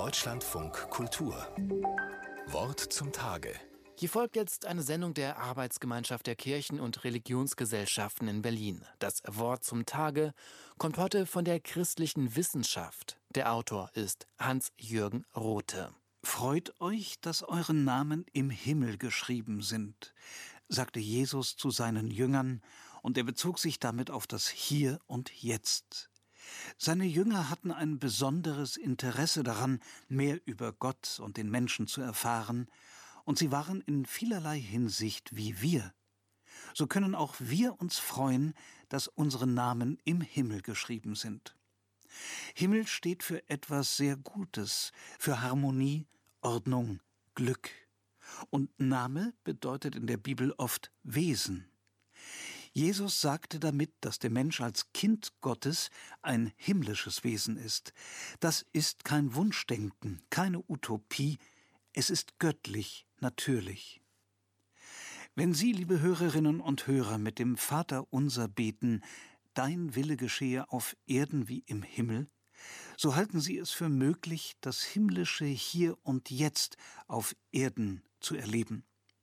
Deutschlandfunk Kultur. Wort zum Tage. Hier folgt jetzt eine Sendung der Arbeitsgemeinschaft der Kirchen- und Religionsgesellschaften in Berlin. Das Wort zum Tage kommt heute von der christlichen Wissenschaft. Der Autor ist Hans-Jürgen Rothe. Freut euch, dass eure Namen im Himmel geschrieben sind, sagte Jesus zu seinen Jüngern, und er bezog sich damit auf das Hier und Jetzt. Seine Jünger hatten ein besonderes Interesse daran, mehr über Gott und den Menschen zu erfahren, und sie waren in vielerlei Hinsicht wie wir. So können auch wir uns freuen, dass unsere Namen im Himmel geschrieben sind. Himmel steht für etwas sehr Gutes, für Harmonie, Ordnung, Glück. Und Name bedeutet in der Bibel oft Wesen. Jesus sagte damit, dass der Mensch als Kind Gottes ein himmlisches Wesen ist. Das ist kein Wunschdenken, keine Utopie, es ist göttlich, natürlich. Wenn Sie, liebe Hörerinnen und Hörer, mit dem Vaterunser beten, dein Wille geschehe auf Erden wie im Himmel, so halten Sie es für möglich, das himmlische Hier und Jetzt auf Erden zu erleben.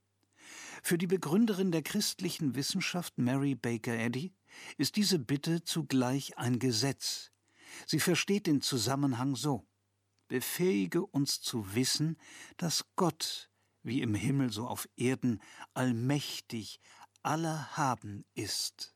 Für die Begründerin der christlichen Wissenschaft, Mary Baker Eddy, ist diese Bitte zugleich ein Gesetz. Sie versteht den Zusammenhang so: Befähige uns zu wissen, dass Gott, wie im Himmel so auf Erden, allmächtig, allerhaben ist.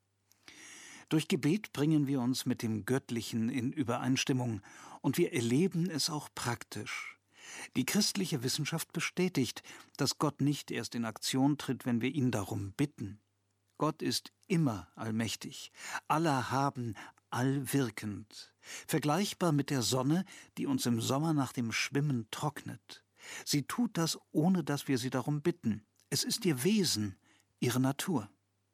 Durch Gebet bringen wir uns mit dem Göttlichen in Übereinstimmung, und wir erleben es auch praktisch. Die christliche Wissenschaft bestätigt, dass Gott nicht erst in Aktion tritt, wenn wir ihn darum bitten. Gott ist immer allmächtig, allerhaben, allwirkend, vergleichbar mit der Sonne, die uns im Sommer nach dem Schwimmen trocknet. Sie tut das, ohne dass wir sie darum bitten. Es ist ihr Wesen, ihre Natur.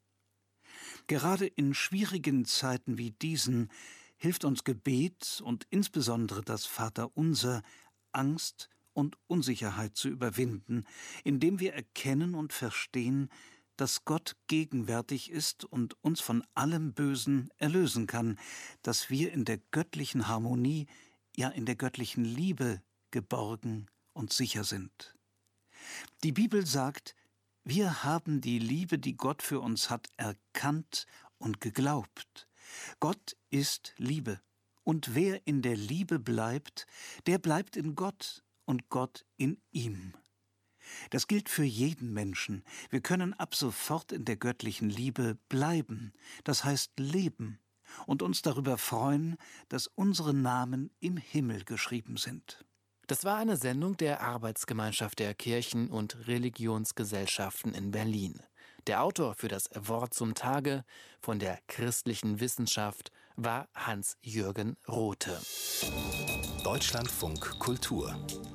Gerade in schwierigen Zeiten wie diesen hilft uns Gebet und insbesondere das Vaterunser, Angst und Unsicherheit zu überwinden, indem wir erkennen und verstehen, dass Gott gegenwärtig ist und uns von allem Bösen erlösen kann, dass wir in der göttlichen Harmonie, ja in der göttlichen Liebe geborgen und sicher sind. Die Bibel sagt, wir haben die Liebe, die Gott für uns hat, erkannt und geglaubt. Gott ist Liebe. Und wer in der Liebe bleibt, der bleibt in Gott und Gott in ihm. Das gilt für jeden Menschen. Wir können ab sofort in der göttlichen Liebe bleiben, das heißt leben, und uns darüber freuen, dass unsere Namen im Himmel geschrieben sind. Das war eine Sendung der Arbeitsgemeinschaft der Kirchen- und Religionsgesellschaften in Berlin. Der Autor für das Wort zum Tage von der christlichen Wissenschaft war Hans-Jürgen Rothe. Deutschlandfunk Kultur.